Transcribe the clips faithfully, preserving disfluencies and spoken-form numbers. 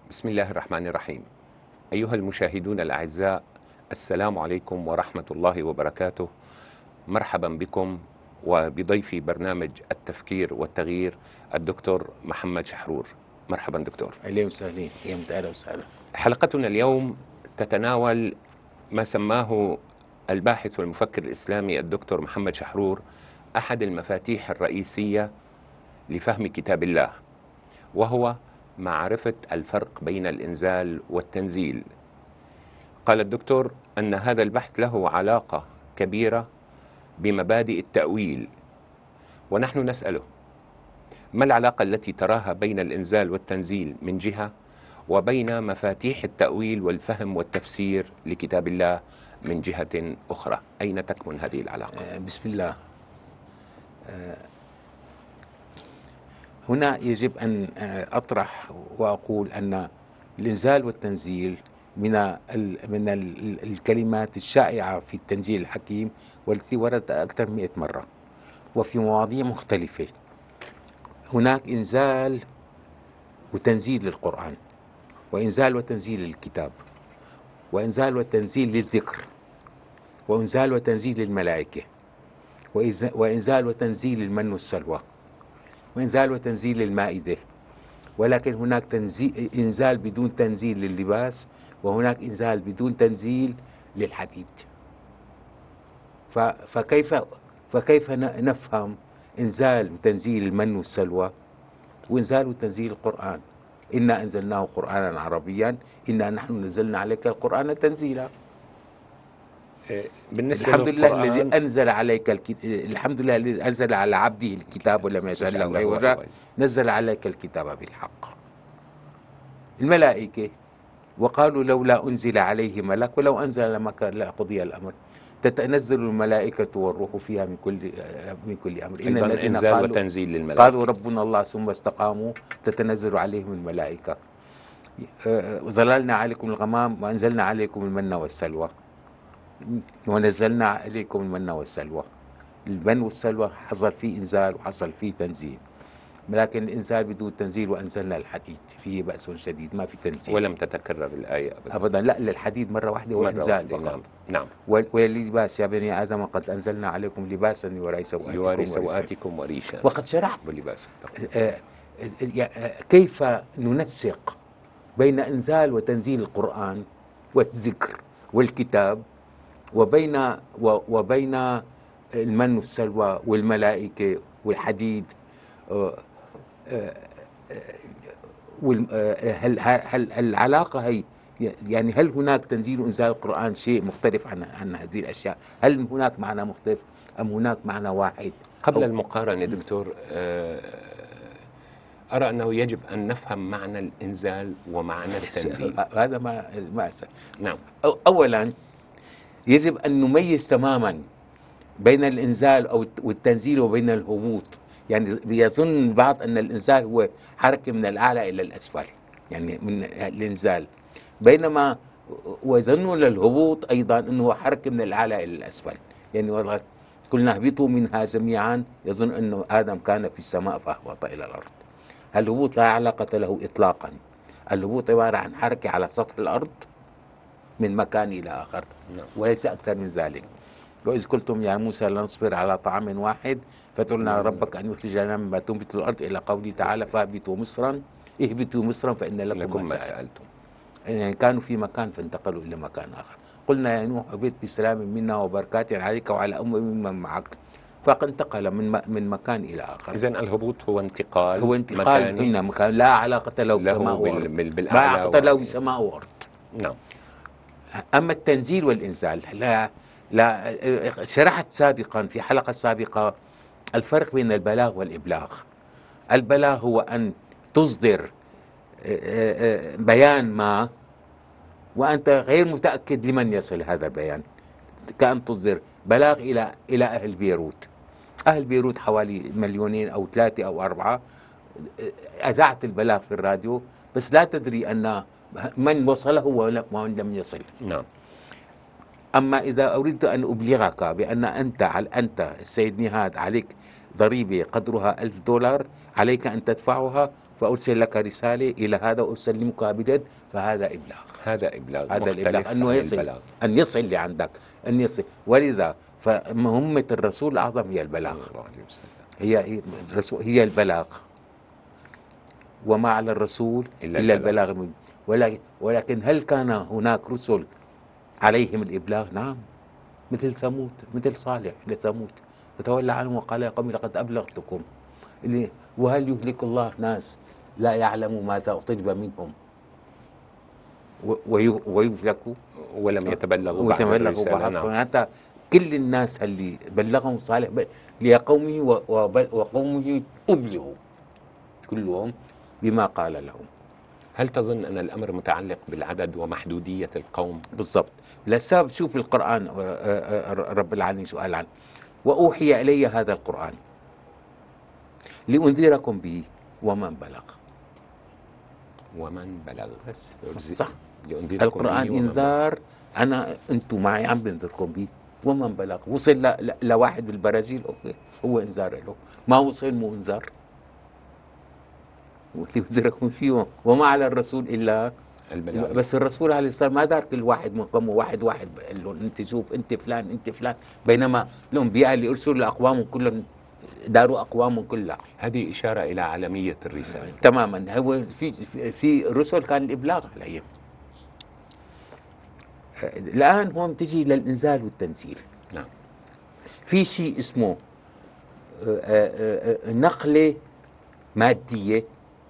بسم الله الرحمن الرحيم. أيها المشاهدون الأعزاء، السلام عليكم ورحمة الله وبركاته. مرحبا بكم وبضيفي برنامج التفكير والتغيير الدكتور محمد شحرور. مرحبا دكتور. أهلا وسهلا. يا أهلا وسهلا. حلقتنا اليوم تتناول ما سماه الباحث والمفكر الإسلامي الدكتور محمد شحرور أحد المفاتيح الرئيسية لفهم كتاب الله، وهو معرفة الفرق بين الإنزال والتنزيل. قال الدكتور أن هذا البحث له علاقة كبيرة بمبادئ التأويل، ونحن نسأله ما العلاقة التي تراها بين الإنزال والتنزيل من جهة، وبين مفاتيح التأويل والفهم والتفسير لكتاب الله من جهة أخرى؟ أين تكمن هذه العلاقة؟ بسم الله. هنا يجب أن أطرح وأقول أن الإنزال والتنزيل من من الكلمات الشائعة في التنزيل الحكيم، والتي وردت أكثر من مئة مرة وفي مواضيع مختلفة. هناك إنزال وتنزيل للقرآن، وإنزال وتنزيل للكتاب، وإنزال وتنزيل للذكر، وإنزال وتنزيل للملائكة، وإنزال وتنزيل للمن والسلوى، وإنزال وتنزيل للمائدة. ولكن هناك تنزيل إنزال بدون تنزيل لللباس، وهناك إنزال بدون تنزيل للحديد. فكيف فكيف نفهم إنزال وتنزيل المن والسلوى وإنزال وتنزيل القرآن؟ إنا أنزلناه قرآنا عربيا، إنا نحن نزلنا عليك القرآن تنزيلا. بالنسبة الحمد لله للقرآن، الذي أنزل عليك الكتاب، الحمد لله الذي أنزل على عبده الكتاب ولم يجعل له عوجا، نزل عليك الكتاب بالحق. الملائكة وقالوا لولا أنزل عليه ملك، ولو أنزل لمك لقضي الأمر. تتنزل الملائكة والروح فيها من كل من كل أمر. إن الذين إنزال قالوا وتنزيل للملائكة قالوا ربنا الله ثم استقاموا تتنزل عليهم الملائكة. ظللنا عليكم الغمام وأنزلنا عليكم المن والسلوى، ونزلنا عليكم المن والسلوى. المن والسلوى حصل فيه إنزال وحصل فيه تنزيل، لكن الإنزال بدون تنزيل وأنزلنا الحديد فيه بأس شديد، ما في تنزيل. ولم تتكرر الآية أبدا. أبدا لا، للحديد مرة واحدة وإنزال فقط. نعم. نعم. وللباس يا بني آدم قد أنزلنا عليكم لباسا يواري سوآتكم, يواري سوآتكم وريشا. وقد شرحت ولباس آه كيف ننسق بين إنزال وتنزيل القرآن والذكر والكتاب، وبين وبين المن والسلوى والملائكة والحديد. هل هل العلاقة هي، يعني هل هناك تنزيل وإنزال القرآن شيء مختلف عن عن هذه الأشياء؟ هل هناك معنى مختلف أم هناك معنى واحد؟ قبل المقارنة دكتور، أرى أنه يجب أن نفهم معنى الإنزال ومعنى التنزيل. هذا ما ما أسأل. نعم. أولا يجب أن نميز تماما بين الإنزال أو والتنزيل وبين الهبوط. يعني يظن البعض أن الإنزال هو حركة من الأعلى إلى الأسفل، يعني من الإنزال، بينما ويظنون الهبوط أيضا أنه حركة من الأعلى إلى الأسفل. يعني والله قلنا اهبطوا منها جميعا، يظن أنه آدم كان في السماء فأهبط إلى الأرض. الهبوط لا علاقة له إطلاقا. الهبوط عبارة عن حركة على سطح الأرض من مكان إلى آخر، وليس أكثر من ذلك. وإذ قلتم يا موسى لا نصبر على طعام واحد فقلنا ربك أن يخرجنا مما تنبت الأرض، إلى قوله تعالى فاهبطوا مصرا اهبطوا مصرا فإن لكم ما سألتم. يعني كانوا في مكان فانتقلوا إلى مكان آخر. قلنا يا نوح اهبط بسلام منا وبركات عليك وعلى أمم ممن معك، فانتقل من من مكان إلى آخر. إذن الهبوط هو انتقال هو انتقال هنا مكان، لا علاقة له بسماء وأرض، لا علاقة له بسماء وأرض. نعم. أما التنزيل والإنزال لا لا شرحت سابقا في حلقة سابقة الفرق بين البلاغ والإبلاغ. البلاغ هو أن تصدر بيان ما وأنت غير متأكد لمن يصل هذا البيان، كأن تصدر بلاغ إلى إلى أهل بيروت. أهل بيروت حوالي مليونين أو ثلاثة أو أربعة. أذعت البلاغ في الراديو، بس لا تدري أن من وصله ومن لم يصل. نعم. أما إذا أريد أن أبلغك بأن أنت أنت السيد نهاد عليك ضريبة قدرها ألف دولار عليك أن تدفعها، فأرسل لك رسالة إلى هذا وأسلمك بجد، فهذا إبلاغ. هذا إبلاغ هذا مختلف الإبلاغ أنه عن يصل البلاغ. أن يصل لعندك، أن يصل. ولذا فمهمة الرسول الأعظم هي البلاغ، صلى الله عليه وسلم. هي هي الرسول هي البلاغ، وما على الرسول إلا إلا البلاغ. البلاغ. ولكن ولكن هل كان هناك رسل عليهم الإبلاغ؟ نعم، مثل ثمود، مثل صالح لثمود، فتولى عنهم وقال يا قوم لقد أبلغتكم. اللي وهل يهلك الله ناس لا يعلموا ماذا طلب منهم و- وي- ويهلكوا ولم يتبلغوا بعد ويتبلغوا الرسالة. بعض. نعم. حتى كل الناس اللي بلغهم صالح ب- لقومه و- وب- وقومه أبلغوا كلهم بما قال لهم. هل تظن أن الأمر متعلق بالعدد ومحدودية القوم؟ بالضبط. لسبب شوف القرآن، آه، آه، آه، رب العالمين سؤال عنه: وأوحي إلي هذا القرآن لأنذركم به ومن بلغ. ومن بلغ. صح. لأنذركم القرآن به ومن إنذار، أنا أنتم معي عم بنذركم به. ومن بلغ وصل ل- ل- لواحد بالبرازيل، أوكي، هو إنذار له. ما وصل مو إنذار. لينذركم فيه وما على الرسول إلا البلاغ. بس الرسول عليه الصلاة والسلام ما دار كل واحد من قومه واحد واحد قال له أنت شوف أنت فلان أنت فلان، بينما الأنبياء اللي أرسلوا لأقوامهم كلهم داروا أقوامهم كلها. هذه إشارة إلى عالمية الرسالة. تماما. هو في في- في رسل كان الإبلاغ عليهم. الآن هون تجي للإنزال والتنزيل. نعم. في شيء اسمه آه، آه، آه، نقلة مادية،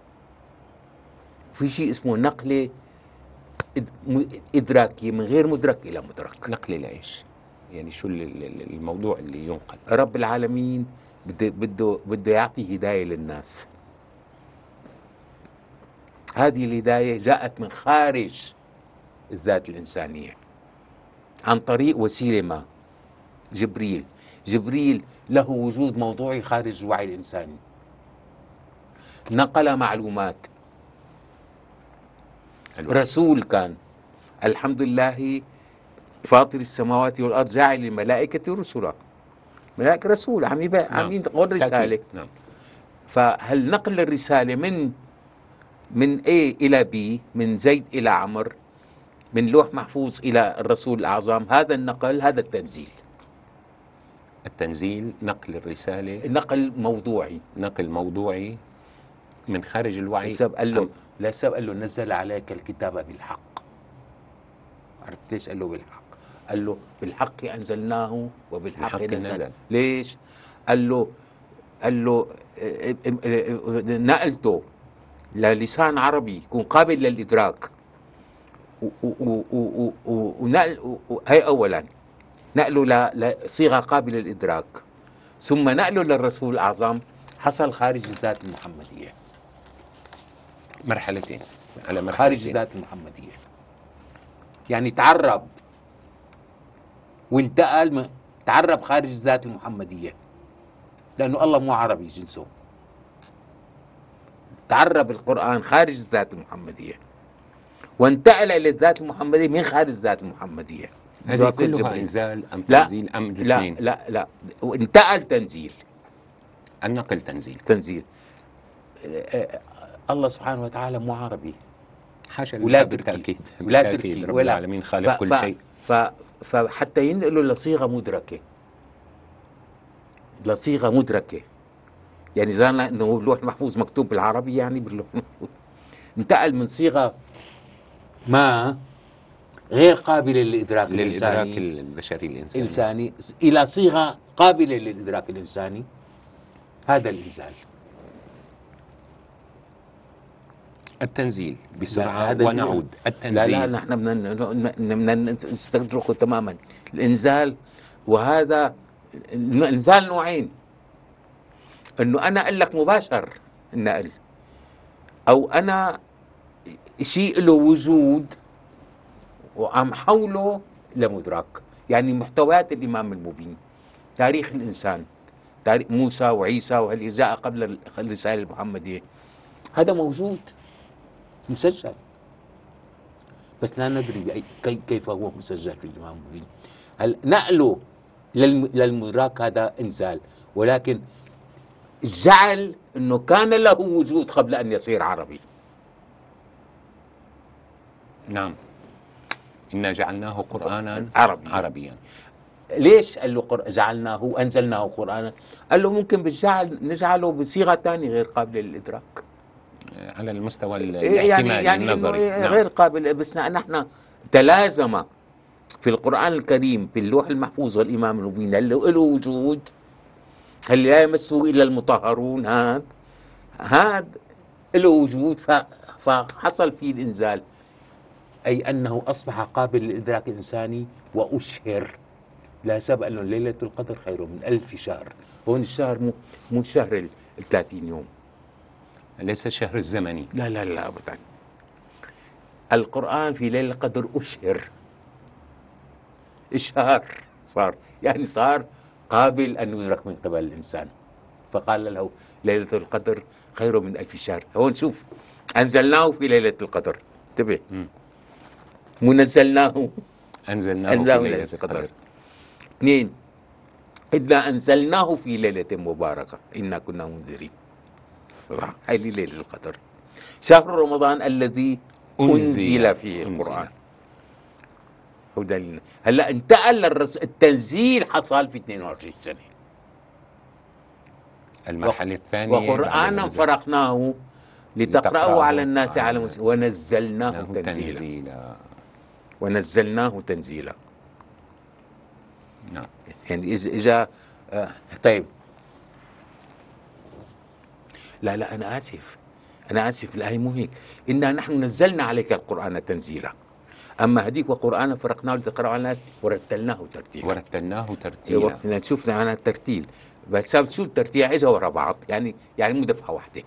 في شيء اسمه نقلة إد- م- إدراكية من غير مدرك إلى مدرك. نقل لإيش؟ يعني شو ال- ال- الموضوع اللي ينقل؟ رب العالمين بده بده بده يعطي هداية للناس. هذه الهداية جاءت من خارج الذات الإنسانية عن طريق وسيلة ما، جبريل. جبريل له وجود موضوعي خارج الوعي الإنساني، نقل معلومات. الوحي. رسول كان، الحمد لله فاطر السماوات والأرض جاعل الملائكة رسلا. ملائكة رسول عم يبقى نعم. عم ينقل رسالة. تأكيد. نعم. فهل نقل الرسالة من من A إلى B، من زيد إلى عمر، من لوح محفوظ إلى الرسول الأعظم، هذا النقل، هذا التنزيل. التنزيل نقل الرسالة، نقل موضوعي. نقل موضوعي من خارج الوعي. لسبب قال له أم- لسبب قال له نزل عليك الكتاب بالحق. عرفت ليش قال له بالحق؟ قال له بالحق أنزلناه وبالحق بالحق نزل. نزل. ليش؟ قال له قال له اه، اه، اه، نقلته للسان عربي يكون قابل للإدراك، و- و- و- و- و- ونقل و- و- هي أولا نقله ل- لصيغة قابلة للإدراك، ثم نقله للرسول الأعظم حصل خارج الذات المحمدية. مرحلتين على مرحلتين. خارج الذات المحمدية يعني تعرب وانتقل من- تعرب خارج الذات المحمدية، لأنه الله مو عربي جنسه. تعرب القرآن خارج الذات المحمدية وانتقل إلى الذات المحمدية من خارج الذات المحمدية. هذه كلها إنزال أم لا تنزيل أم لا الاثنين؟ لا لا وانتقل تنزيل. النقل تنزيل. تنزيل. آه، الله سبحانه وتعالى مو عربي حاشا ولا لله تركي بالتأكيد. ولا بالتأكيد. تركي رب ولا العالمين خالق ف- كل ف- شيء. ف فحتى ينقلوا لصيغة مدركة، لصيغة مدركة، يعني زالنا انه اللوح المحفوظ مكتوب بالعربي، يعني باللوح المحفوظ انتقل من صيغة ما غير قابلة للإدراك للإدراك الإنساني البشري الإنساني. إنساني إلى صيغة قابلة للإدراك الإنساني. هذا الإنزال. التنزيل لا، بسرعة هذا ونعود. التنزيل. لا لا نحن بدنا بدنا نستدركه تماما. الإنزال، وهذا الإنزال نوعين: إنه أنا أقول لك مباشر النقل، أو أنا شيء له وجود وعم حوله لمدرك. يعني محتويات الإمام المبين، تاريخ الإنسان، تاريخ موسى وعيسى وهل جاء قبل الرسالة المحمدية، هذا موجود مسجل، بس لا ندري بأي كي كيف هو مسجل في الإمام المبين. هل نقله للم- للمدرك هذا إنزال، ولكن جعل أنه كان له وجود قبل أن يصير عربي. نعم. إنا جعلناه قرآنا عربيا. عربيا. ليش قال له قر... جعلناه أنزلناه قرآنا؟ قال له ممكن بالجعل نجعله بصيغة ثانية غير قابلة للإدراك، على المستوى يعني الاحتمالي يعني النظري. نعم. غير قابل، بس نحن تلازم في القرآن الكريم في اللوح المحفوظ والإمام المبين اللي له وجود، اللي لا يمسه إلا المطهرون، هذا هذا له وجود، ف... فحصل فيه الإنزال، أي أنه أصبح قابل للإدراك الإنساني وأشهر. لا سبق أنه ليلة القدر خير من ألف شهر. هون الشهر مو مو الشهر ال ثلاثين يوم، ليس الشهر الزمني. لا لا لا أبدا. القرآن في ليلة القدر أشهر، إشهار صار، يعني صار قابل أن يدرك من قبل الإنسان، فقال له ليلة القدر خير من ألف شهر. هون شوف، أنزلناه في ليلة القدر، انتبه، منزلناه أنزلناه, أنزلناه في ليلة القدر. اثنين، إنا أنزلناه في ليلة مباركة إنا كنا منذرين، هاي ليلة القدر. شهر رمضان الذي أنزل فيه القرآن. هدى. هلا انتقل التنزيل، حصل في اثنين وعشرين سنة. المرحلة الثانية وقرآنا فرقناه لتقرأه على الناس على مسلم ونزلناه تنزيلا. تنزيلا ونزلناه تنزيلا. نعم. يعني إذا إجا آه طيب، لا لا أنا آسف، أنا آسف، الآية مو هيك. إنا نحن نزلنا عليك القرآن تنزيلا، أما هديك وقرآنا فرقناه لتقرأه على الناس ورتلناه ترتيلا. ورتلناه ترتيلا. وقتنا نشوف معنى الترتيل، بس شو الترتيل إجا ورا بعض، يعني يعني مو دفعة واحدة.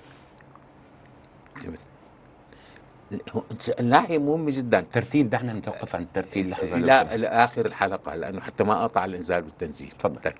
الناحية مهمة جدا. ترتيل، دعنا نتوقف عن الترتيل لحظة. لا لآخر الحلقة، لأنه حتى ما قطع الإنزال والتنزيل. تفضل.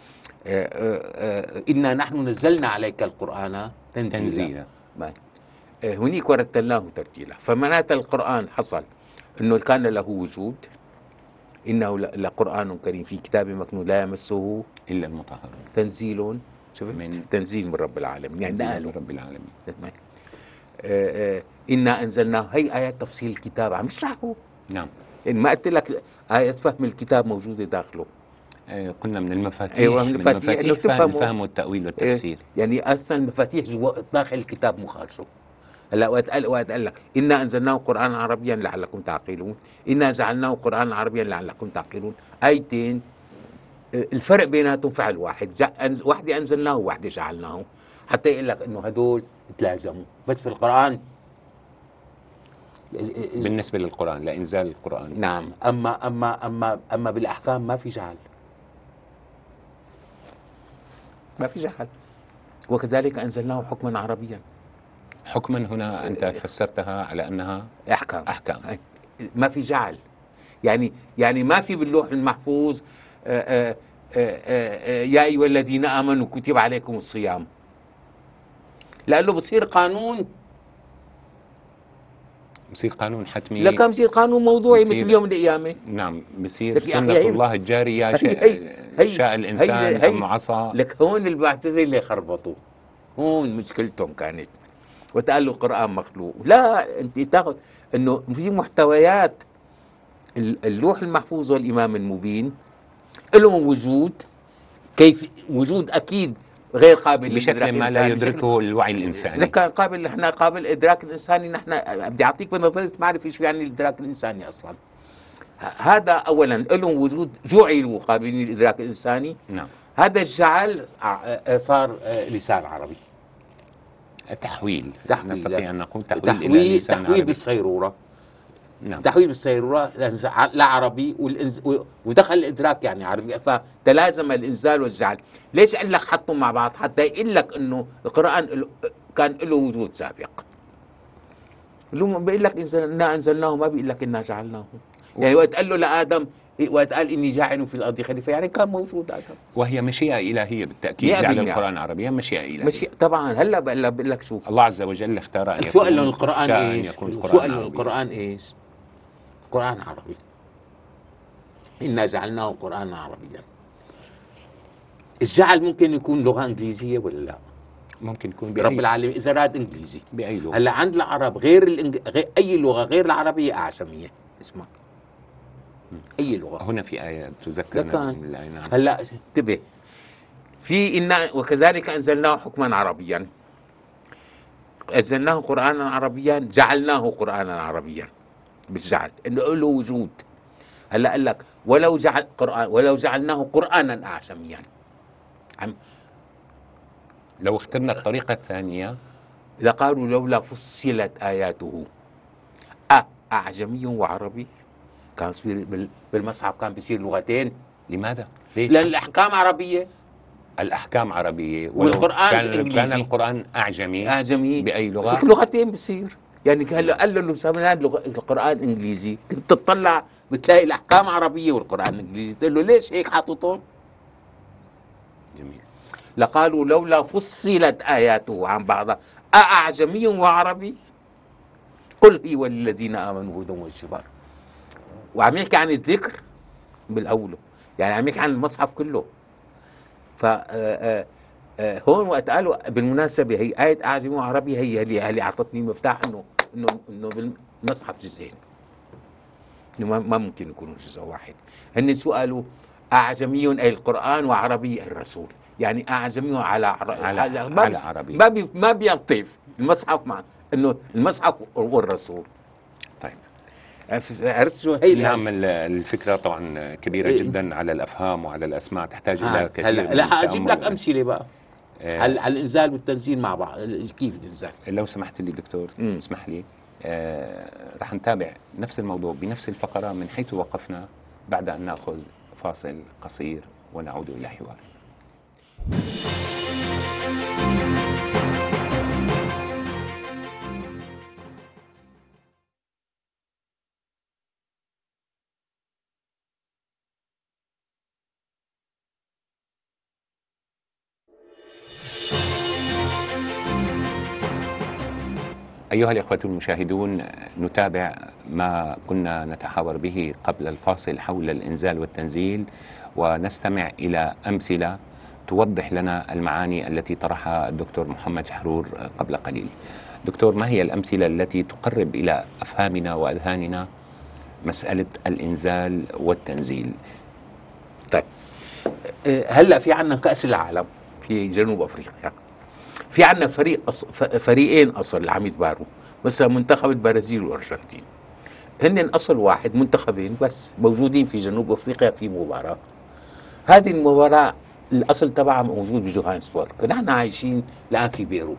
إنا نحن نزلنا عليك القرآن تنزيلا, تنزيلا. هنيك ورتلناه ترتيلا، فمعنات القرآن حصل أنه كان له وجود، إنه لقرآن كريم في كتاب مكنون لا يمسه إلا المطهرون، تنزيل من تنزيل من رب العالمين، يعني تنزيل من رب العالمين. آه آه إنا أنزلناه، هي آيات تفصيل الكتاب عم يشرحه. نعم. إن ما قلت لك آيات فهم الكتاب موجودة داخله. آه قلنا من المفاتيح. أيوة من المفاتيح إنه فهم, فهم التأويل والتفسير. آه يعني أصلا المفاتيح جوا داخل الكتاب مو خارجه. هلا وقت قال وقت قال لك إنا أنزلناه قرآنا عربيا لعلكم تعقلون، إنا جعلناه قرآنا عربيا لعلكم تعقلون، آيتين الفرق بيناتهم فعل واحد، واحدة أنزلناه وواحدة جعلناه، حتى يقول لك إنه هدول تلازموا. بس في القرآن بالنسبة للقرآن لإنزال القرآن، نعم. أما أما أما أما بالأحكام ما في جعل، ما في جعل. وكذلك أنزلناه حكما عربيا. حكما هنا أنت فسرتها على أنها أحكام. أحكام، ما في جعل، يعني يعني ما في باللوح المحفوظ آآ آآ يا أيها الذين آمنوا كتب عليكم الصيام، لأنه بصير قانون، بصير قانون حتمي، لا كان بصير قانون موضوعي مثل يوم القيامة. نعم، بصير سنة الله الجارية، شاء الإنسان أم عصى. لك هون المعتزلة اللي خربطوا، هون مشكلتهم كانت، وتقال له القرآن مخلوق. لا، أنت تاخذ إنه في محتويات اللوح المحفوظ والإمام المبين لهم وجود، كيف وجود أكيد غير قابل بشكل ما لا يدركه الوعي الإنساني. إذا كان قابل، نحن قابل إدراك الإنساني، نحن بدي أعطيك بنظرية معرفة شو يعني الإدراك الإنساني أصلا. هذا أولا لهم وجود، جعلوا قابلين للإدراك الإنساني. نعم. هذا الجعل صار لسان عربي، تحويل. تحويل نستطيع أن نقول تحويل, تحويل إلى لسان تحويل عربي. بالصيرورة. نعم. تحويل بالصيرورة لعربي، ودخل الإدراك يعني عربي، فتلازم الإنزال والجعل. ليش قال لك حطهم مع بعض؟ حتى يقول لك إنه القرآن كان له وجود سابق. لو بيقول لك إنا أنزلناه، ما بيقول لك إنا جعلناه. يعني وقت قال له لآدم، وقت قال إني جاعل في الأرض خليفة، يعني كان موجود آدم. وهي مشيئة إلهية بالتأكيد، جعل القرآن عربيا مشيئة إلهية. مشيئة طبعا. هلا بقول لك شو الله عز وجل اختار أن يكون سؤال القرآن إيش؟ سؤال القرآن إيش؟ قرآن عربي. إنا جعلناه قرآنا عربيا. الجعل ممكن يكون لغة إنجليزية ولا لا؟ ممكن يكون رب بأي, العالمين إذا راد إنجليزي. بأي لغة. هلا عند العرب غير, الإنج... غير أي لغة غير العربية أعجمية اسمها أي لغة. هنا في آية تذكرنا من الآية. نعم. هلا انتبه، في إن وكذلك أنزلناه حكما عربيا، أنزلناه قرآنا عربيا، جعلناه قرآنا عربيا بالجعل إنه له وجود. هلا قال لك ولو جعل قرآن ولو جعلناه قرآنا أعجميا. عم لو اخترنا الطريقة الثانية لقالوا لولا فصلت آياته أ أعجمي وعربي، كان بيصير بالمصحف كان بيصير لغتين. لماذا؟ ليش؟ لأن الأحكام عربية، الأحكام عربية والقرآن كان, إنجليزي. كان القرآن أعجمي أعجمي بأي لغة؟ لغتين بصير. يعني هلا قال له سمعنا القرآن إنجليزي، كنت تطلع بتلاقي الأحكام عربية والقرآن إنجليزي، تقول له ليش هيك حاططهم؟ جميل. لقالوا لولا فصلت آياته عن بعضها أأعجمي وعربي قل هي وللذين آمنوا هدى وشفاء. وعم يحكي عن الذكر بالأول، يعني عم يحكي عن المصحف كله. ف هون وقت قالوا بالمناسبة هي آية أعجمي وعربي هي اللي اللي أعطتني مفتاح إنه إنه إنه بالمصحف جزئين، إنه ما ممكن يكونوا جزء واحد. هن شو قالوا؟ أعجمي أي القرآن وعربي الرسول، يعني أعجمي على على, على, ما على عربي، ما بي ما بيلطف المصحف مع إنه المصحف والرسول. طيب عرفت شو هي؟ نعم. الفكرة طبعا كبيرة إيه؟ جدا على الأفهام وعلى الأسماء، تحتاج آه. إلى كثير هلا من لا أجيب لك التأمل. أمثلة بقى آه على على الإنزال والتنزيل مع بعض، كيف الإنزال. لو سمحت لي دكتور، مم. اسمح لي، آه رح نتابع نفس الموضوع بنفس الفقرة من حيث وقفنا بعد أن نأخذ فاصل قصير ونعود إلى حوار. أيها الإخوة المشاهدون، نتابع ما كنا نتحاور به قبل الفاصل حول الإنزال والتنزيل، ونستمع إلى أمثلة توضح لنا المعاني التي طرحها الدكتور محمد شحرور قبل قليل. دكتور، ما هي الأمثلة التي تقرب إلى أفهامنا وأذهاننا مسألة الإنزال والتنزيل؟ طيب هلا في عنا كأس العالم في جنوب أفريقيا، في عنا فريق أص... فريقين أصل اللي عم يتباروا، مثلا منتخب البرازيل والأرجنتين، هن أصل واحد، منتخبين بس موجودين في جنوب أفريقيا في مباراة. هذه المباراة الأصل تبعها موجود بجوهانسبورغ، نحن عايشين الآن في بيروت.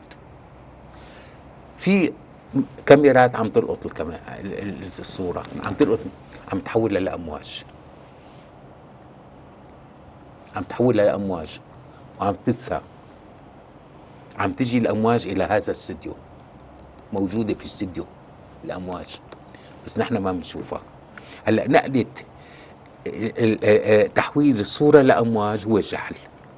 في كاميرات عم تلقط الكم... الصورة، عم تلقط، عم تحولها لأمواج، عم تحولها لأمواج وعم تدفع، عم تجي الأمواج إلى هذا الاستديو، موجودة في الاستديو الأمواج، بس نحن ما بنشوفها. هلا نقلة تحويل الصورة لأمواج هو الجعل،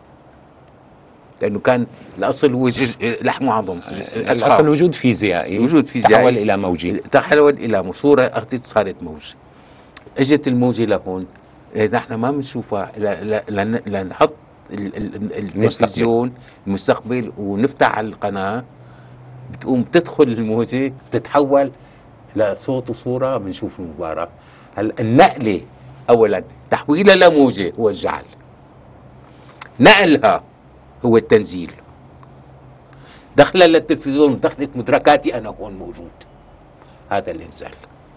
لأنه كان الأصل هو لحم وعظم، الأصل وجود فيزيائي، وجود فيزيائي تحول إلى موجي، تحول إلى موج، صورة أخذت صارت موج، اجت الموجة لهون، نحن ما بنشوفها لنحط التلفزيون المستقبل ونفتح على القناة، بتقوم تدخل الموجة تتحول لصوت وصورة، بنشوف المباراة. هلا النقلة أولا تحويلها لموجة هو الجعل، نقلها هو التنزيل، دخلها للتلفزيون دخلت مدركاتي أنا هون موجود، هذا الإنزال.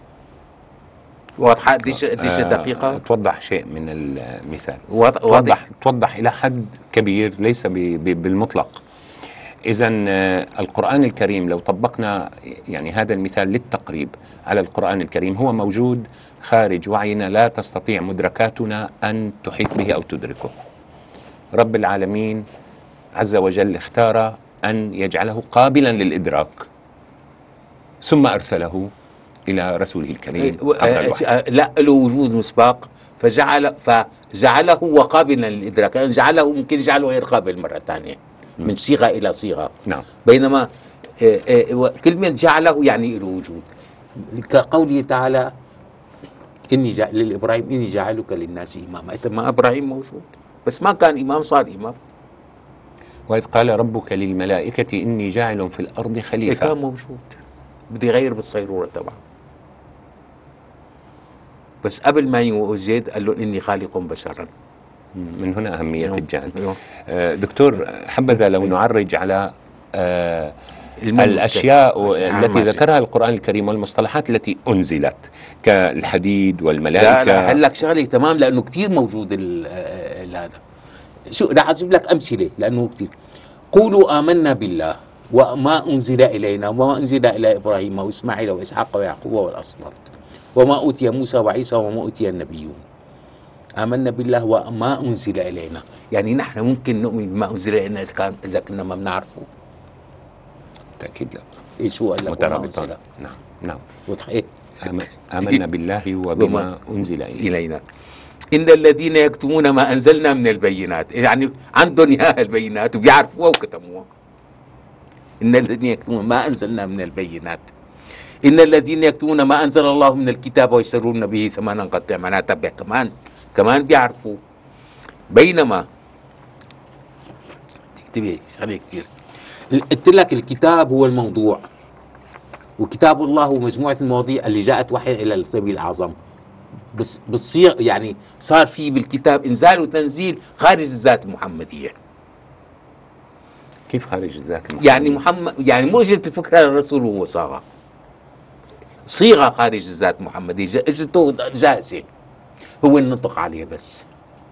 واضحة قديش قديش دقيقة؟ توضح شيء من المثال، واضح توضح إلى حد كبير، ليس بالمطلق. إذا القرآن الكريم لو طبقنا يعني هذا المثال للتقريب على القرآن الكريم، هو موجود خارج وعينا، لا تستطيع مدركاتنا أن تحيط به أو تدركه. رب العالمين عز وجل اختار أن يجعله قابلا للإدراك، ثم أرسله إلى رسوله الكريم عبر الوحي. لا له وجود مسبق، فجعل فجعله وقابلا للإدراك، يعني جعله ممكن يجعله غير قابل مرة ثانية من صيغة إلى صيغة. نعم. بينما كلمة جعله يعني له وجود، كقوله تعالى إني جعل للإبراهيم إني جعلك للناس إماما، ما إبراهيم موجود بس ما كان إمام، صار إمام. وإذ قال ربك للملائكة إني جاعل في الأرض كان خليفة. موجود، بده يغير بالصيرورة تبعه. بس قبل ما يوجد قال له إني خالق بشرا. من هنا أهمية أيوه. الجعل. أيوه. آه، دكتور، حبذا لو أيوه. نعرج على آه المهم الأشياء نعم، التي ماشي. ذكرها القرآن الكريم والمصطلحات التي أنزلت كالحديد لا والملائكة. لا هلك شغلة تمام، لأنه كتير موجود ال- ال- هذا. شو رح أجيب لك أمثلة لأنه كتير. قولوا آمنا بالله وما أنزل إلينا وما أنزل إلى إبراهيم وإسماعيل وإسحاق ويعقوب والأسباط وما أوتي موسى وعيسى وما أوتي النبيون. آمنا بالله وما أنزل إلينا، يعني نحن ممكن نؤمن بما أنزل إلينا إذا كان إذا كنا ما بنعرفه. تأكيد لا. إيه شو قال لك؟ وما مترابطان. أنزل. نعم نعم. وضحت؟ آم- آمنا بالله وبما أنزل إليه. إلينا. إن الذين يكتمون ما أنزلنا من البينات، يعني عندهم إياها البينات وبيعرفوها وكتموها. إن الذين يكتمون ما أنزلنا من البينات، إن الذين يكتمون ما أنزل الله من الكتاب ويشترون به ثمنا قليلا، معناتها بي- كمان كمان بيعرفوا. بينما انتبه شغله كثير، قلت لك الكتاب هو الموضوع، وكتاب الله هو مجموعة المواضيع اللي جاءت وحي إلى النبي الأعظم. بس بتصير يعني صار في بالكتاب إنزال وتنزيل خارج الذات المحمدية. كيف خارج الذات المحمدية؟ يعني محمد يعني مو اجت الفكرة للرسول وهو صاغة، صيغة خارج الذات المحمدية، اجته جاهزة، هو النطق عليه بس.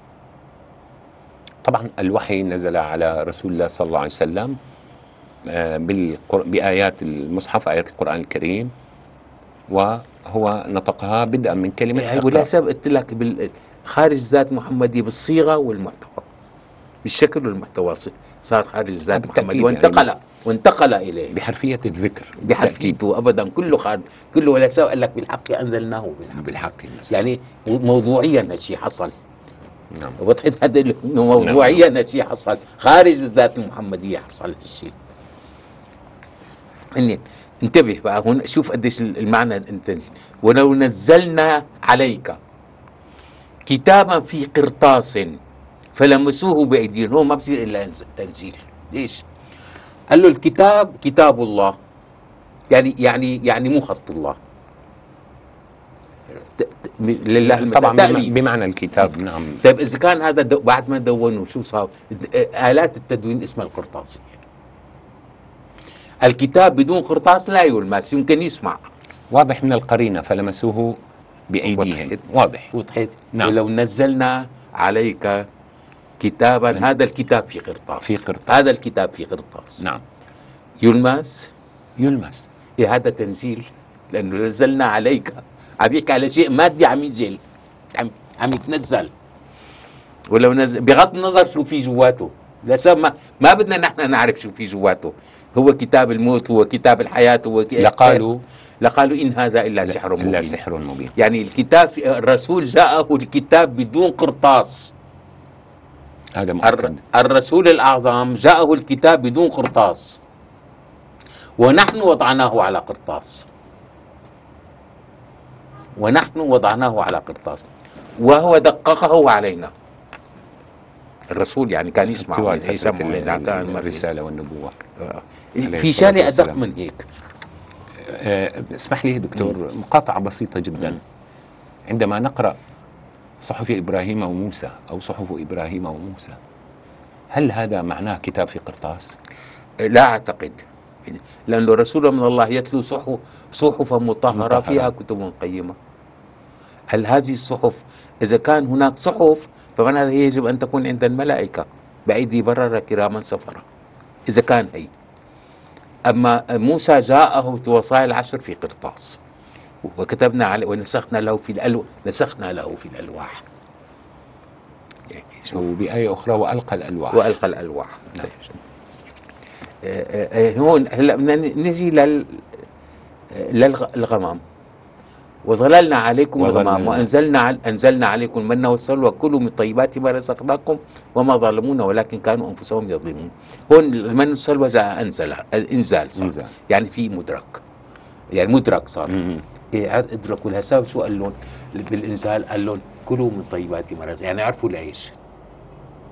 طبعا الوحي نزل على رسول الله صلى الله عليه وسلم آه، بالقر- بآيات المصحف، آيات القرآن الكريم، وهو نطقها بدءا من كلمة يعني ولا اقرأ. سبب قلت لك بال- خارج الذات المحمدية بالصيغة والمحتوى، بالشكل والمحتوى صار خارج الذات بالتأكيد المحمدية وانتقل يعني وانتقل إليه بحرفية الذكر. بحقيقته أبدا، كله خارج كله. ولا سبب قال لك بالحق أنزلناه بالحق, بالحق. يعني موضوعيا هالشيء حصل. نعم. وضحت هذا ال- إنه موضوعيا هالشيء حصل، خارج الذات المحمدية حصل هالشيء. إني انتبه بقى هون، شوف قديش المعنى التنزيل. ولو نزلنا عليك كتابا في قرطاس فلمسوه بأيديهم، هو ما بصير إلا تنزيل. ليش؟ قال له الكتاب كتاب الله، يعني يعني يعني مو خط الله. ت- ت- لله المثل. طبعا تأليف. بمعنى الكتاب. نعم. طيب إذا كان هذا دو بعد ما دونوا شو صار؟ آلات التدوين اسمها القرطاسية. الكتاب بدون قرطاس لا يلمس، يمكن يسمع. واضح من القرينة فلمسوه بأيديهم. واضح. وضحت؟ نعم. ولو نزلنا عليك كتابا، من- هذا الكتاب في قرطاس، في قرطاس. هذا الكتاب في قرطاس. نعم. يلمس. يلمس. إيه هذا تنزيل، لأنه نزلنا عليك، عم يحكي على شيء مادي عم ينزل، عم عم يتنزل. ولو نزل بغض النظر شو في جواته، لسبب ما, ما بدنا نحن نعرف شو في جواته. هو كتاب الموت، هو كتاب الحياة، هو ك- لقالوا لقالوا إن هذا إلا سحر مبين. إلا سحر مبين. يعني الكتاب في الرسول جاءه الكتاب بدون قرطاس. هذا الر- مؤكد. الرسول الأعظم جاءه الكتاب بدون قرطاس، ونحن وضعناه على قرطاس، ونحن وضعناه على قرطاس وهو دققه علينا. الرسول يعني كان يسمع طوال من عيسى فترة من ال- إذا كان ال- مريض. الرسالة والنبوة. آه. عليه في الصلاة شيء أدق والسلام. من هيك. آه، اسمح لي دكتور، مقاطعة بسيطة جدا. عندما نقرأ صحف إبراهيم وموسى أو صحف إبراهيم وموسى، هل هذا معناه كتاب في قرطاس؟ لا أعتقد، لأنه رسول من الله يتلو صحف صحفا مطهرة مطهرة. فيها كتب قيمة. هل هذه الصحف إذا كان هناك صحف فمعناها هي يجب أن تكون عند الملائكة بأيدي بررة كراما سفرة، إذا كان هي. أما موسى جاءه الوصايا العشر في قرطاس، وكتبنا عليه ونسخنا له في الألو نسخنا له في الألواح. يعني شوف. وبآية أخرى وألقى الألواح. وألقى الألواح. نعم. آه، آه، هون هلا بدنا نجي لل للغمام. وظللنا عليكم وظللنا. الغمام وانزلنا عل... انزلنا عليكم المن والسلوى كلوا من طيبات ما رزقناكم وما ظلمونا ولكن كانوا انفسهم يظلمون. هون المن والسلوى جاء انزل انزال صار. إنزال. يعني في مدرك، يعني مدرك صار. مم. إيه عاد ادركوا الهساب. شو قال لهم بالانزال؟ قال لهم كلوا من طيبات ما رزقناكم، يعني عرفوا العيش.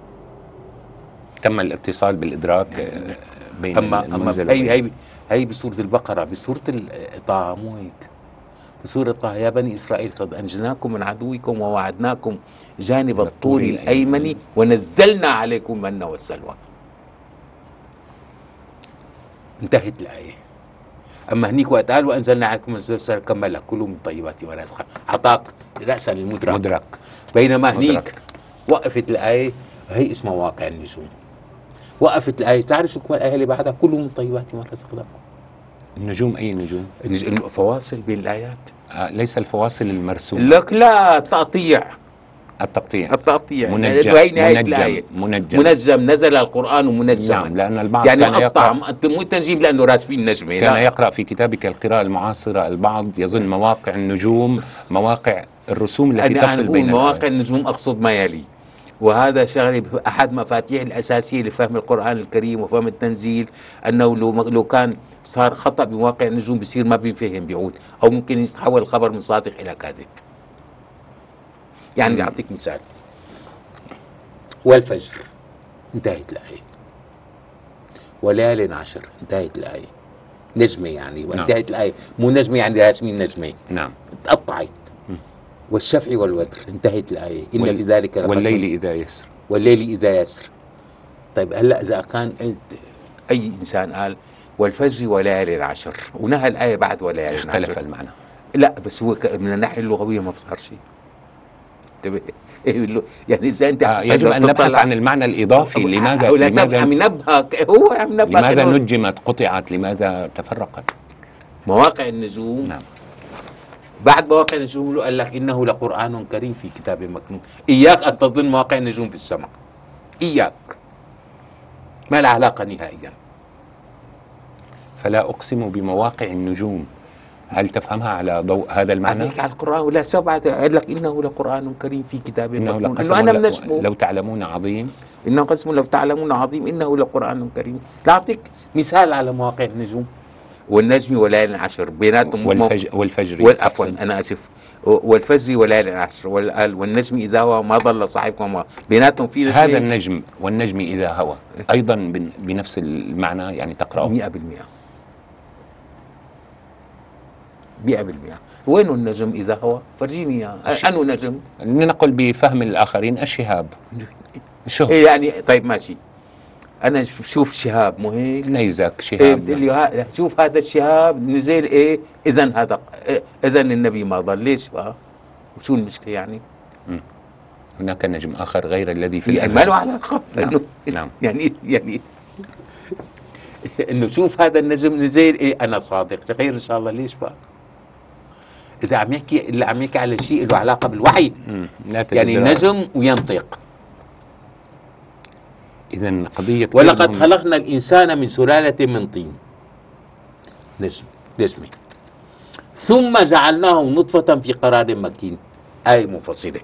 تم الاتصال بالإدراك آه، بين اما اما المنزل هي وبين- هي هي بسوره البقره، بسوره ال- طه مو هيك. بسوره طه: يا بني اسرائيل قد انجيناكم من عدوكم ووعدناكم جانب الطور الايمن ونزلنا عليكم المن والسلوى. انتهت الايه. اما هنيك وقت قال وانزلنا عليكم الزلزال كملها كلوا من طيبات ما رزقكم، اعطاك راسا المدرك. مدرك. بينما هنيك مدرك. وقفت الايه، هي اسمها واقع النجوم. وقفت الايه، تعرف شو الايه اللي بعدها؟ كلوا من طيبات ما رزقناكم. النجوم أي نجوم؟ الفواصل بين الايات. آه، ليس الفواصل المرسومة. لك لا، تقطيع. التقطيع. التقطيع منجم. هي نهاية الآية. منجم. منجم، نزل القرآن منجما. نعم، لأن البعض يعني كان مقطع، يقرأ مو تنجيم لأنه راسبين نجمة. كان لا. يقرأ في كتابك القراءة المعاصرة، البعض يظن مواقع النجوم مواقع الرسوم التي أنا تفصل أقول بين مواقع الآيات. النجوم أقصد ما يلي، وهذا شغله أحد مفاتيح الأساسية لفهم القرآن الكريم وفهم التنزيل، أنه لو لو كان صار خطأ بمواقع النجوم بصير ما بينفهم بيعود، أو ممكن يتحول الخبر من صادق إلى كاذب. يعني بدي أعطيك مثال: والفجر انتهت الآية، وليال عشر انتهت الآية. نجمة يعني وانتهت نعم. الآية، مو نجمة يعني راسمين نجمة، نعم. تقطعت. م. والشفع والوتر انتهت الآية، إن وال- في ذلك لقسم. والليل إذا يسر. والليل إذا يسر. طيب هلا إذا كان أي إنسان قال والفجر وليال عشر ونهى الآية بعد وليال عشر، اختلف المعنى. لا بس هو ك- من الناحية اللغوية ما صار شيء. انتبه. يعني إذا أنت آه، يجب أن نبحث عن المعنى الإضافي. لماذا لماذا عم لماذا ينبهك؟ هو عم ينبهك لماذا إنه نجمت، قطعت، لماذا تفرقت؟ مواقع النجوم. نعم. بعد مواقع النجوم قال لك إنه لقرآن كريم في كتاب مكنون. إياك أن تظن مواقع النجوم في السماء، إياك، ما لها علاقة نهائيا. فلا أقسم بمواقع النجوم، هل تفهمها على ضوء هذا المعنى؟ عليك على القرآن ولا سبعة، قال لك إنه لقرآن كريم في كتاب إنه مكنون، لقسم إنه أنا لو- من اسمه لو تعلمون عظيم. إنه قسم لو تعلمون عظيم إنه لقرآن كريم. لأعطيك مثال على مواقع النجوم: والنجم وليال عشر بيناتهم والفجر, والفجر وال- عفوا أنا آسف، والفجر وليال عشر وال- والنجم إذا هو ما ضل صاحبكم وما بيناتهم في نجم. هذا النجم والنجم إذا هوى أيضا بن- بنفس المعنى، يعني تقرأه مئة بالمئة مئة بالمئة. وين النجم إذا هو؟ فرجيني إياه. أنو نجم؟ لنقل بفهم الآخرين الشهاب. شو إيه يعني؟ طيب ماشي، أنا شوف شهاب مو هيك؟ نيزك إيه شهاب. بتقول لي ها- شوف هذا الشهاب نزل إيه؟ إذا هذا إيه؟ إذا النبي ما ضل، ليش بقى؟ وشو المشكلة يعني؟ مم. هناك نجم آخر غير الذي في يعني ما له الأمام. علاقة. نعم. إنه- نعم. يعني يعني انه شوف هذا النجم نزل ايه، انا صادق، غير ان شاء الله، ليش بقى؟ اذا عم يحكي اللي عم يحكي على شيء له علاقه بالوحي، مم. لا يعني تدرى. نجم وينطق. إذا قضية ولقد كونهم- خلقنا الانسان من سلاله من طين، نجم نجمه، ثم جعلناه نطفه في قرار مكين، ايه منفصله.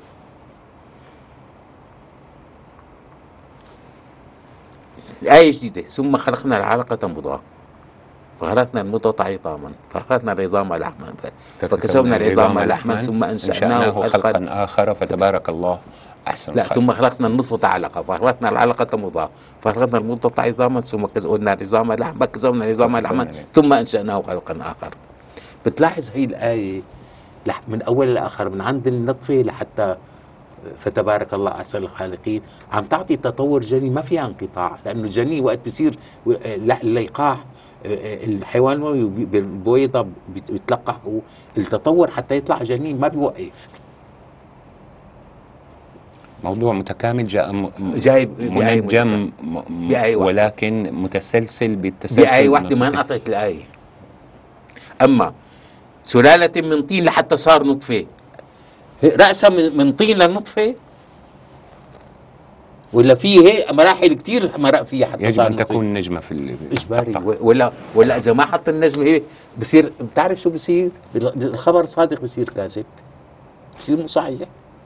آية جديدة: ثم خلقنا العلقة مضغة فخلقنا المضغة عظاما فخلقنا العظام لحما فكسونا العظام لحما ثم أنشأناه خلقا خلقا آخر فتبارك الله أحسن لا الخالق. ثم خلقنا النطفة علقة فخلقنا العلقة مضغة فخلقنا المضغة عظاما ثم كسونا العظام لحما كسونا العظام لحما ثم أنشأناه خلقا آخر. بتلاحظ هي الآية لح- من أول لآخر، من عند النطفة لحتى فتبارك الله أحسن الخالقين، عم تعطي تطور جنين ما فيها انقطاع، لأنه الجنين وقت بصير و- لا- اللقاح الحيوان المنوي بالبويضة بت- بتلقح التطور حتى يطلع جنين ما بيوقف. موضوع متكامل جاء م- جايب بآية منجم م- بآية واحدة. ولكن متسلسل بالتسلسل. بآية واحدة ما انقطعت الآية. أما سلالة من طين لحتى صار نطفة، رأسها من- من طين للنطفة، ولا في هيك مراحل كتير مرق فيها حتى يجب صار أن نطفة. تكون نجمة في ال- اجباري. القطع. ولا ولا اذا ما حط النجم هي بصير، بتعرف شو بصير؟ الخبر صادق بصير كاذب، بصير مو صحيح.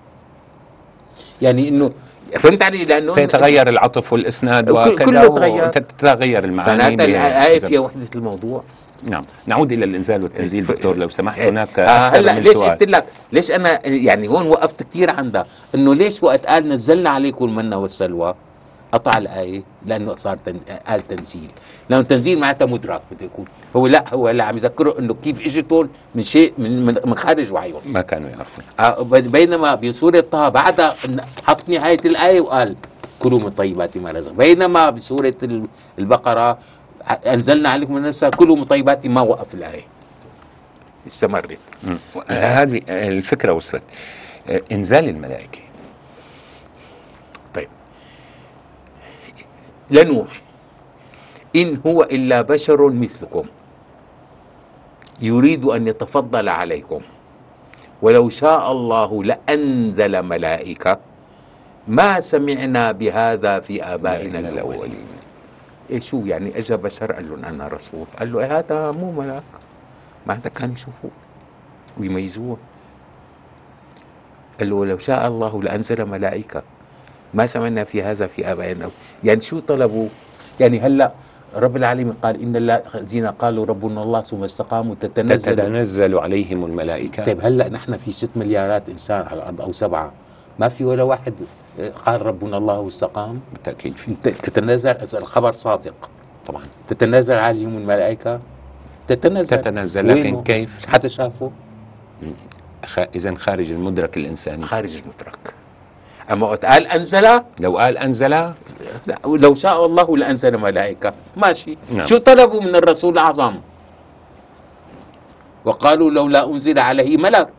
يعني انه فهمت علي؟ لانه سيتغير العطف والإسناد كل- وكذا كله تغير. وتتغير المعاني. معناتها الآية ب- فيها وحدة الموضوع. نعم. نعود إلى الإنزال والتنزيل دكتور لو سمحت. هناك آه أكثر هلا من ليش سؤال. قلت لك ليش انا يعني هون وقفت كثير عندها، انه ليش وقت قال نزلنا عليكم المن والسلوى قطع الآية لأنه صار تن... قال تنزيل، لأنه تنزيل معناتها مدرك بده يكون، هو لا هو لا عم يذكره إنه كيف إجتهم من شيء من من من خارج وعيهم، ما كانوا يعرفون. آه، بينما بسورة طه بعدها حط نهاية الآية وقال كلوا من طيبات ما رزق، بينما بسورة البقرة أنزلنا عليكم من النساء كلوا من طيبات ما وقف الآية، استمرت. هذه الفكرة وصلت. إنزال الملائكة. طيب لنوح إن هو إلا بشر مثلكم يريد أن يتفضل عليكم ولو شاء الله لأنزل ملائكة ما سمعنا بهذا في آبائنا الأولين. إيه شو يعني إجا بشر قال لهم أنا رسول، قال له إيه هذا مو ملاك، ما هذا كان يشوفوه ويميزوه. قال له ولو شاء الله لأنزل ملائكة ما سمعنا في هذا في آبائنا. يعني شو طلبوا؟ يعني هلا رب العالمين قال إن الذين قالوا ربنا الله ثم استقاموا تتنزل, تتنزل عليهم الملائكة. طيب هلا نحن في ست مليارات إنسان على الأرض أو سبعة، ما في ولا واحد قال ربنا الله واستقام؟ بالتأكيد في. تتنزل، الخبر صادق طبعا. تتنزل عليهم الملائكة، تتنزل تتنزل لكن كيف؟ حتى شافوا. إذا خارج المدرك الإنساني، خارج المدرك. أما وقت قال أنزل، لو قال أنزل لو شاء الله لأنزل ملائكة ماشي. نعم. شو طلبوا من الرسول الأعظم؟ وقالوا لولا أنزل عليه ملك.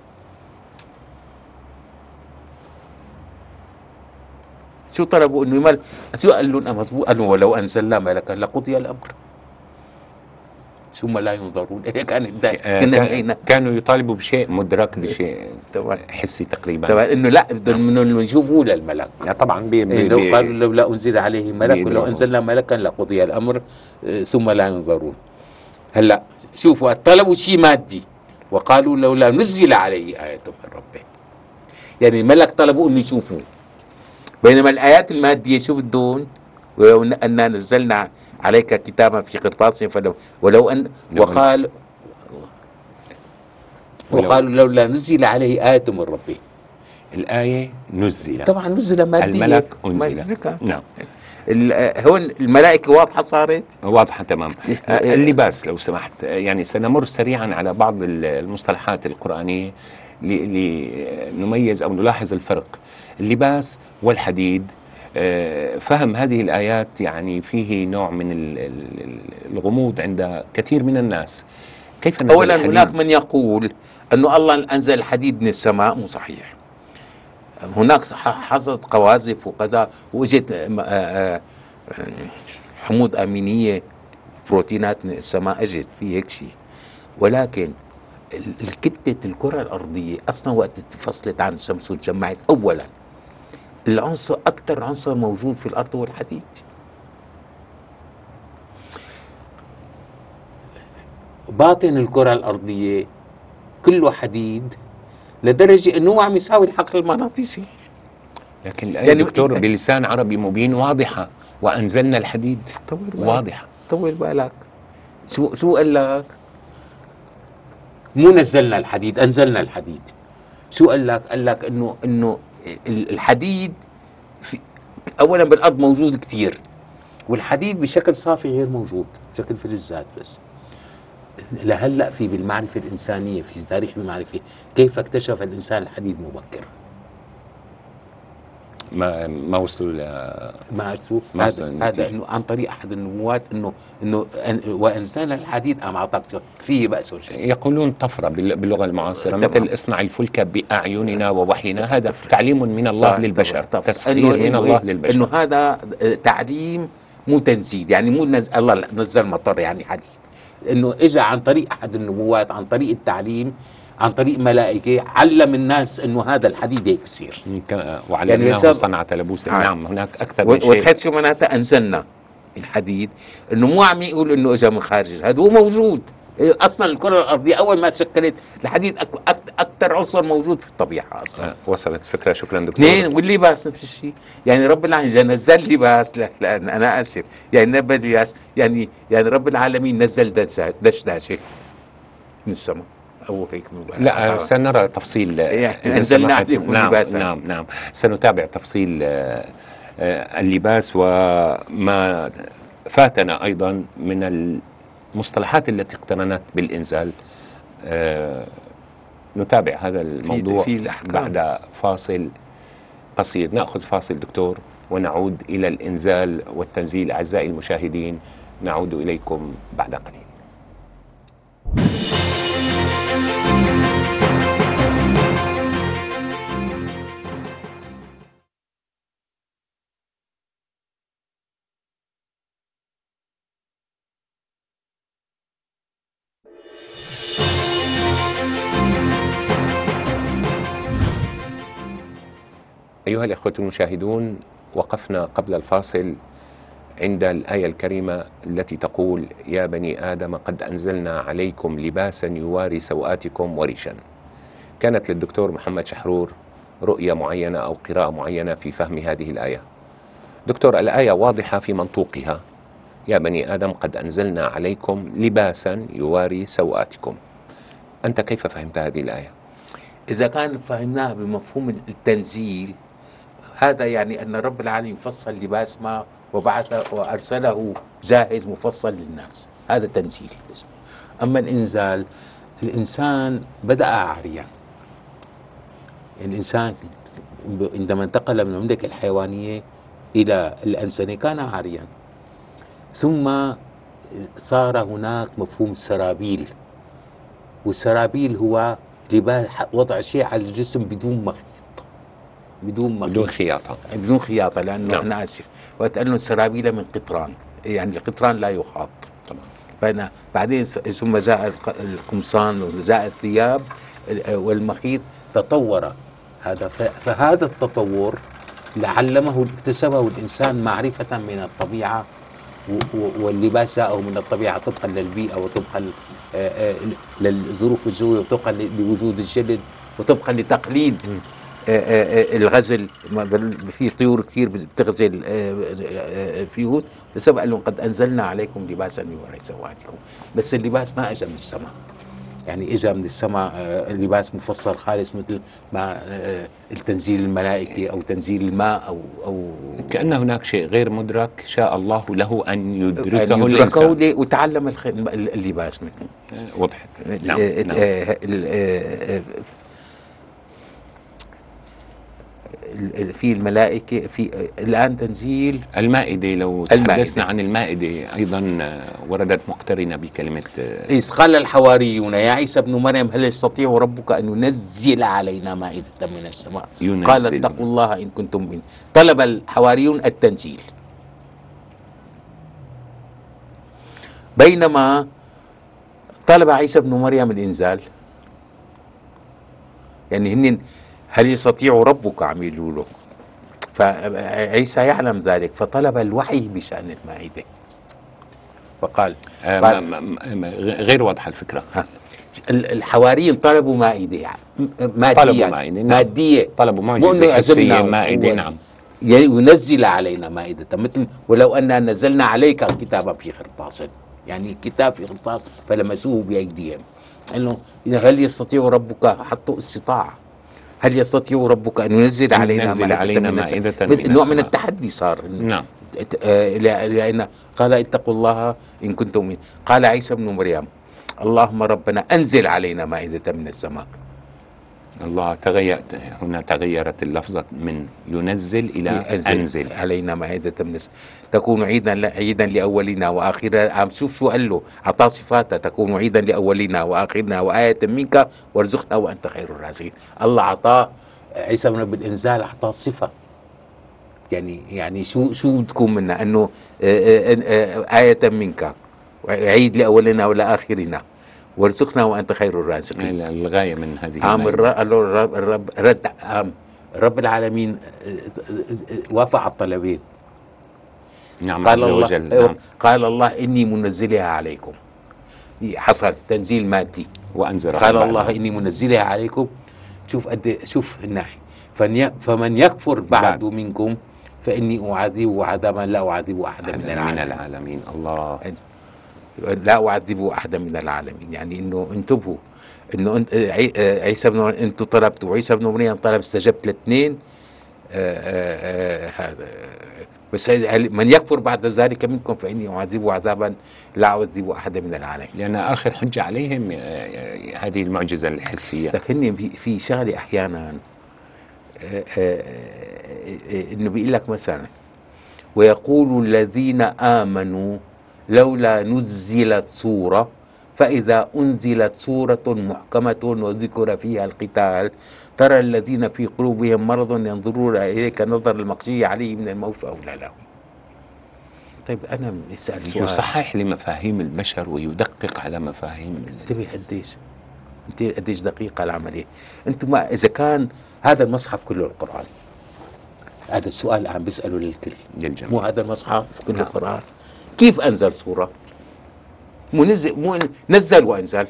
شو طلبوا؟ انه يمل. شو قال لهم؟ مظبوط، قالوا ولو انزلنا ملكا لقضي الامر ثم لا ينظرون. كانت كان كانوا يطالبوا بشيء مدرك، بشيء حسي تقريبا. طبعا انه لا بدهم انه يشوفوا للملك. طبعا بي بي لو قالوا لولا انزل عليه ملك ولو انزلنا ملكا لقضي الامر ثم لا ينظرون. هلا شوفوا طلبوا شيء مادي وقالوا لولا نزل عليه آية من ربه. يعني الملك طلبوا انه يشوفوا، بينما الآيات المادية شو بدون؟ ولو أننا نزلنا عليك كتابا في قرطاس فلو ولو أن وقال وقالوا لولا نزل عليه آية من ربه. الآية نزل، طبعا نزل مادية، الملك أنزل. نعم. هون الملائكة واضحة صارت؟ واضحة تمام. اللباس لو سمحت، يعني سنمر سريعا على بعض المصطلحات القرآنية لنميز أو نلاحظ الفرق. اللباس والحديد، فهم هذه الآيات يعني فيه نوع من الغموض عند كثير من الناس. كيف نزل أولا الحديد؟ هناك من يقول أنه الله أنزل الحديد من السماء، مو صحيح. هناك حصلت قواذف وكذا وإجت حموض أمينية بروتينات من السماء، أجت في هيك شيء، ولكن الكتلة الكرة الأرضية أصلا وقت انفصلت عن الشمس وتجمعت، أولا العنصر أكثر عنصر موجود في الأرض هو الحديد. باطن الكرة الأرضية كله حديد لدرجة أنه عم يساوي الحقل المغناطيسي. لكن الآية يعني دكتور بلسان عربي مبين واضحة، وأنزلنا الحديد واضحة. طول بالك شو شو قال لك؟ مو نزلنا الحديد، أنزلنا الحديد. شو قال لك؟ قال لك إنه إنه الحديد في أولا بالأرض موجود كثير، والحديد بشكل صافي غير موجود، بشكل فلزات بس. لهلا في بالمعرفة الإنسانية، في تاريخ المعرفة، كيف اكتشف الإنسان الحديد مبكرا؟ ما ما وصلوا ل ما وصلوا هذا هذا انه عن طريق احد النبوات انه انه وانزلنا الحديد ام اعطاك فيه باس شيء. يقولون طفره باللغه المعاصره، مثل اصنع الفلك باعيننا ووحينا، هذا تعليم من الله للبشر، تسخير من الله للبشر. انه هذا تعليم مو تنزيل، يعني مو نزل الله نزل مطر يعني حديد، انه اجى عن طريق احد النبوات، عن طريق التعليم، عن طريق ملائكة علم الناس انه هذا الحديد هيك بصير، وعلمناه يعني صنعة لبوس. نعم هناك اكثر من شيء. وتحس شو معناتها انزلنا الحديد، انه مو عم يقول انه اجى من خارج، هذا هو موجود اصلا. الكرة الارضية اول ما تشكلت الحديد اكثر عنصر موجود في الطبيعة اصلا. آه وصلت الفكرة. شكرا دكتور. اثنين، واللباس نفس الشيء، يعني رب العالمين نزل لباس. لا, لا انا اسف، يعني نبذ لباس، يعني يعني رب العالمين نزل دشداشة من السماء أو هيك. لا سنرى تفصيل. يعني انزلنا عليكم نعم لباسا. نعم نعم سنتابع تفصيل اللباس وما فاتنا أيضا من المصطلحات التي اقترنت بالإنزال. نتابع هذا الموضوع في بعد فاصل قصير. نأخذ فاصل دكتور ونعود إلى الإنزال والتنزيل. أعزائي المشاهدين، نعود إليكم بعد قليل. أيها الأخوة المشاهدون، وقفنا قبل الفاصل عند الآية الكريمة التي تقول: يا بني آدم قد أنزلنا عليكم لباسا يواري سوآتكم وريشا. كانت للدكتور محمد شحرور رؤية معينة أو قراءة معينة في فهم هذه الآية. دكتور، الآية واضحة في منطوقها: يا بني آدم قد أنزلنا عليكم لباسا يواري سوآتكم. أنت كيف فهمت هذه الآية؟ إذا كان فهمناها بمفهوم التنزيل، هذا يعني أن رب العالمين فصل لباس ما وبعث وأرسله جاهز مفصل للناس، هذا تنزيل اسمه. أما الإنزال، الإنسان بدأ عاريا. الإنسان عندما انتقل من المملكة الحيوانية إلى الأنسنة كان عاريا، ثم صار هناك مفهوم السرابيل، والسرابيل هو لباس وضع شيء على الجسم بدون مخيط، بدون مخيط، بدون خياطة، بدون خياطة لأنه نعم. أنا آسف، وتأنه السرابيل من قطران، يعني القطران لا يخاط طبعا. فأنا بعدين ثم جاء القمصان وجاء الثياب والمخيط، تطور هذا. فهذا التطور لعلمه اكتسبه الإنسان معرفة من الطبيعة، واللباس جاءه من الطبيعة طبقا للبيئة وطبقا للظروف الجوية وطبقا لوجود الجلد وطبقا لتقليد الغزل. في طيور كثير بتغزل فيهود، بسبب أنه قد أنزلنا عليكم لباسا يواري سوآتكم. بس اللباس ما أجى من السماء، يعني اجى من السماء اللباس مفصل خالص، مثل ما التنزيل الملائكي او تنزيل الماء او او كأن هناك شيء غير مدرك شاء الله له ان يدركه, أن يدركه الانسان، وتعلم اللباس منه. وضحت. نعم. نعم. في الملائكة، في الآن تنزيل المائدة. لو تحدثنا عن المائدة أيضا وردت مقترنة بكلمة إذ قال الحواريون يا عيسى ابن مريم هل يستطيع ربك أن ينزل علينا مائدة من السماء؟ قال اتقوا الله إن كنتم من. طلب الحواريون التنزيل، بينما طلب عيسى ابن مريم الإنزال. يعني هن هل يستطيع ربك عملوا له، فعيسى يعلم ذلك، فطلب الوحي بشأن المائدة فقال آه ما ما غير واضحة الفكرة. الحواريين طلبوا مائدة مادية، طلبوا مائدة، نعم. مادية، طلبوا معجزة حسية مائدة، نعم. ينزل علينا مائدة، مثل ولو أننا نزلنا عليك كتابا في قرطاس، يعني كتاب في قرطاس فلمسوه بأيديهم. إنه هل يستطيع ربك، حطوا استطاعة، هل يستطيع ربك أن ينزل علينا ينزل علينا مائدة من نوع من التحدي صار. نعم. لأن قال اتقوا الله إن كنتم من. قال عيسى بن مريم اللهم ربنا أنزل علينا مائدة من السماء. الله تغير هنا، تغيرت اللفظة من ينزل إلى أنزل, أنزل علينا مائدة من السماء تكون عيدا عيدا لأولنا وآخرنا. عم شوف شو قال له، أعطاه صفاتها تكون عيدا لأولنا وآخرنا وآية منك وارزقنا وأنت خير الرازقين. الله أعطاه عيسى بن بالإنزال، أعطاه صفة، يعني يعني شو شو بدكم منا، أنه آية منك عيد لأولنا ولآخرنا وارزقنا وأنت خير الرازقين. الغاية من هذه عام الرب, الرب رد عام رب العالمين وافق على الطلبين. نعم. قال الله وجل. نعم. قال الله إني منزلها عليكم، حصل تنزيل مادي. وأنزل قال الله إني منزلها عليكم. شوف قد شوف الناحية، فمن يكفر بعد منكم فإني أعذبه عذابا لا أعذبه أحدا من العالمين. من العالمين. الله لا أعذبه أحدا من العالمين، يعني إنه انتبهوا، إنه عيسى بن أنتم طلبتوا، وعيسى بن مريم طلب، استجبت لاثنين. آه، آه، هذا بس هل- من يكفر بعد ذلك منكم فإني أعذبه عذابا لا أعذب أحدا من العالمين. لأن آخر حجة عليهم آه، هذه المعجزة الحسية. لكن في في شغله احيانا آه، آه، آه، انه بيقول لك مثلا ويقول الذين امنوا لولا نزلت سوره فاذا انزلت سوره محكمه وذكر فيها القتال ترى الذين في قلوبهم مرض ينظرون اليك نظر المغشي عليه من الموت فاولى لهم. طيب انا بسال سؤال، يصحح لمفاهيم البشر ويدقق على مفاهيم ال- انتبه قديش انت قديش دقيقة العملية. انتم ما اذا كان هذا المصحف كله القرآن، هذا السؤال اللي عم بيسأله للكل، للجميع. مو هذا المصحف كله نعم. القرآن، كيف انزل سورة؟ مو نزل مو نزل وانزل،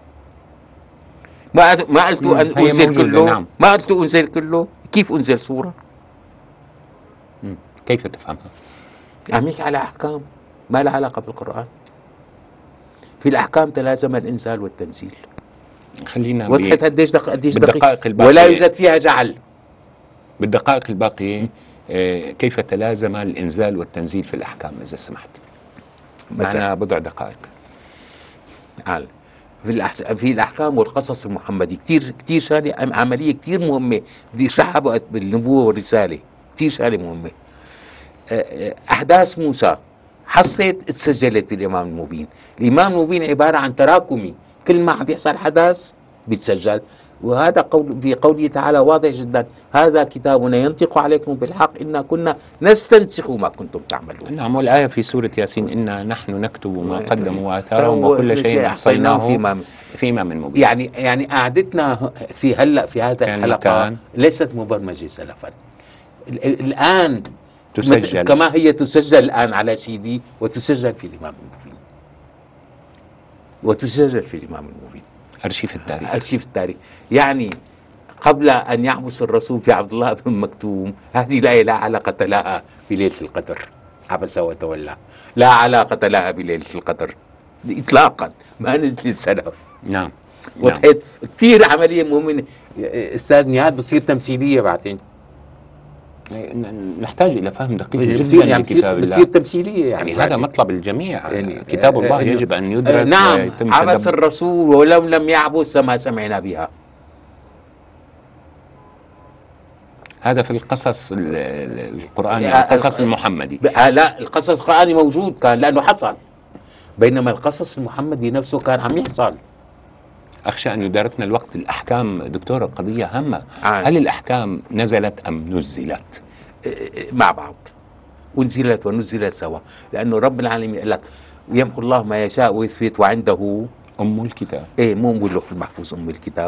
ما ما قلتوا ان هي انزل موجودة، كله، نعم. ما قلتوا انزل كله، كيف انزل سورة؟ مم. كيف تفهمها؟ عم يحكي على احكام ما لها علاقة بالقرآن. في الاحكام تلازم الانزال والتنزيل. خلينا وضحت ب- قديش دق... قديش بالدقائق دقيق، الباقية. ولا يوجد فيها جعل. بالدقائق الباقية آه، كيف تلازم الإنزال والتنزيل في الأحكام إذا سمحت؟ معنا بضع دقائق. تعال في الأحس... في الاحكام والقصص المحمدي كثير كثير شغله عمليه كثير مهمه بدي اشرحها بقى بالنبوه والرساله، كثير شغله مهمه. احداث موسى حصلت اتسجلت في الامام المبين. الامام المبين عباره عن تراكمي، كل ما عم بيحصل حدث بيتسجل، وهذا قول في قوله تعالى واضح جدا، هذا كتابنا ينطق عليكم بالحق إنا كنا نستنسخ ما كنتم تعملون. نعم، والآية في سورة ياسين إنا نحن نكتب ما قدموا وآثارهم فهو وكل شيء أحصيناه في إمام. في إمام مبين. يعني يعني قعدتنا في هلا في هذا كان الحلقة مكان. ليست مبرمجة سلفا، ال- ال- الآن تسجل. كما هي تسجل الآن على سي دي وتسجل في الإمام المبين، وتسجل في الإمام المبين أرشيف التاريخ. أرشيف التاريخ. يعني قبل أن يحبس الرسول في عبد الله بن مكتوم، هذه الآية لا علاقة لها بليلة القدر، عبس وتولى، لا علاقة لها بليلة القدر إطلاقا، ما نزل سلف. نعم. نعم. وضحت كثير عملية مهمة. أستاذ نياد بتصير تمثيلية بعدين، نحتاج إلى فهم دقيق بتصير جدا يعني لكتاب بتصير, الله. بتصير تمثيلية يعني يعني, هذا مطلب الجميع. يعني كتاب الله آه، يجب أن آه، يدرس نعم. ويتم عبس تدبر. الرسول ولو لم يعبس ما سمعنا بها. هذا في القصص ال- ال- القرآني، آه، القصص آه، المحمدي. آه، لا، القصص القرآني موجود كان لأنه حصل، بينما القصص المحمدي نفسه كان عم يحصل. أخشى أن يداركنا الوقت. الأحكام دكتور قضية هامة. آه. هل الأحكام نزلت أم نزلت؟ مع بعض، أنزلت ونزلت سوا، لأنه رب العالمين قال لك يمحو الله ما يشاء ويثبت وعنده أم الكتاب. إيه، مو باللوح المحفوظ أم الكتاب،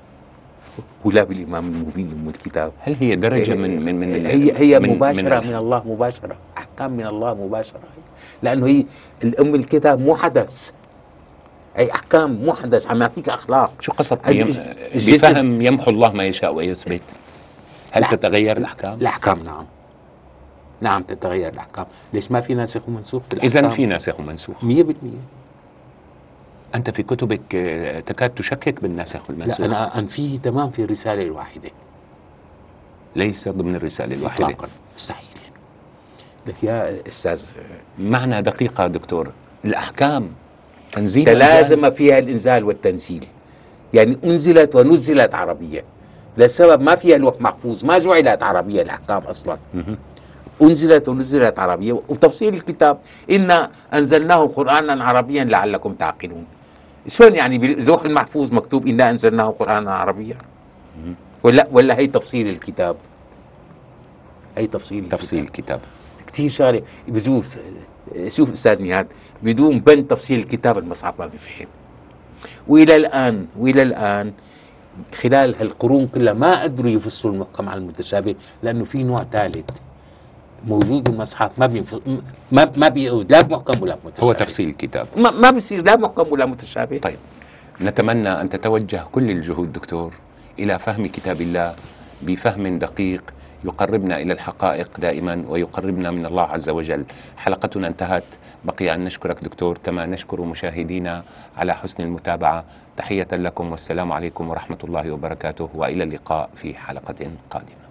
ولا بالإمام المبين أم الكتاب. هل هي درجة من من من هي هي من مباشرة من من الله، مباشرة، أحكام من الله مباشرة، لأنه هي الأم الكتاب مو حدث، أي أحكام مو حدث، عم يعطيك أخلاق. شو قصد الج- يم... الجسم- بفهم يمحو الله ما يشاء ويثبت؟ هل لا. تتغير الأحكام؟ الأحكام نعم، نعم تتغير الأحكام. ليش ما في ناسخ ومنسوخ في الأحكام؟ إذا في ناسخ ومنسوخ. مية بالمية. أنت في كتبك آه، تكاد تشكك بالناسخ والمنسوخ. لا، أنا أنفيه تمام في الرسالة الواحدة، ليس ضمن الرسالة الواحدة. إطلاقا مستحيل. لك يا أستاذ، معنى دقيقة دكتور، الأحكام تنزيل تلازم فيها الإنزال والتنزيل، يعني أنزلت ونزلت عربية، للسبب ما فيها لوح محفوظ، ما جعلت عربية الأحكام أصلا، مهم. أنزلت ونزلت عربية. وتفصيل الكتاب إنا أنزلناه قرآنا عربيا لعلكم تعقلون. شلون يعني باللوح المحفوظ مكتوب إنا أنزلناه قرآنا عربيا؟ مهم. ولا ولا هي تفصيل الكتاب؟ هي تفصيل تفصيل الكتاب. الكتاب. كثير شغله بجوز. شوف استاذ نهاد، بدون بند تفصيل الكتاب المصحف ما بيفهم. والى الان والى الان خلال هالقرون كلها ما قدروا يفصلوا المحكم على المتشابه، لانه في نوع ثالث موجود بالمصحف ما بينف... ما ما بيعود لا بمحكم ولا متشابه. هو تفصيل الكتاب. ما, ما بيصير لا محكم ولا متشابه. طيب، نتمنى أن تتوجه كل الجهود دكتور إلى فهم كتاب الله بفهم دقيق يقربنا إلى الحقائق دائما ويقربنا من الله عز وجل. حلقتنا انتهت، بقي أن نشكرك دكتور كما نشكر مشاهدينا على حسن المتابعة. تحية لكم والسلام عليكم ورحمة الله وبركاته، وإلى اللقاء في حلقة قادمة.